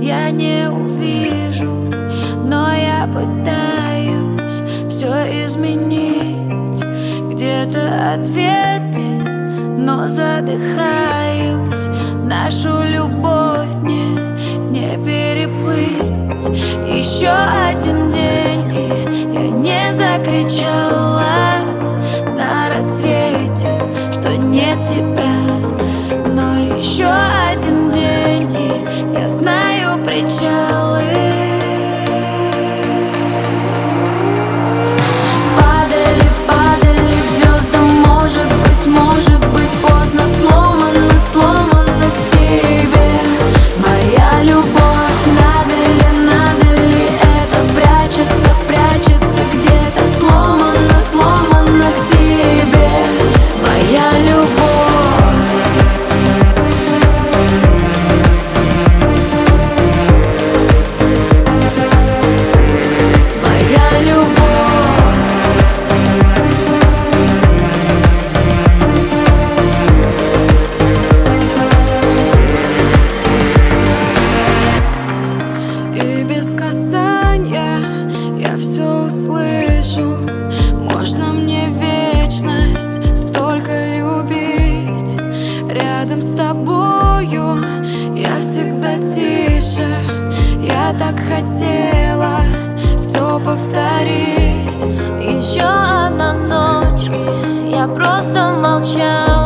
я не увижу, но я пытаюсь все изменить. Где-то ответы, но задыхаюсь. Нашу любовь мне не переплыть. Еще один день, и я не закричала на рассвете, что нет тебя. Но еще один день, и я знаю причалы. Падали, падали к звездам, может быть поздно. Сломано, сломано к тебе моя любовь. Надо ли это прячется, прячется где-то. Сломано, сломано к тебе моя любовь. Я все услышу. Можно мне вечность столько любить. Рядом с тобою я всегда тише. Я так хотела все повторить. Еще одна ночь, и я просто молчала.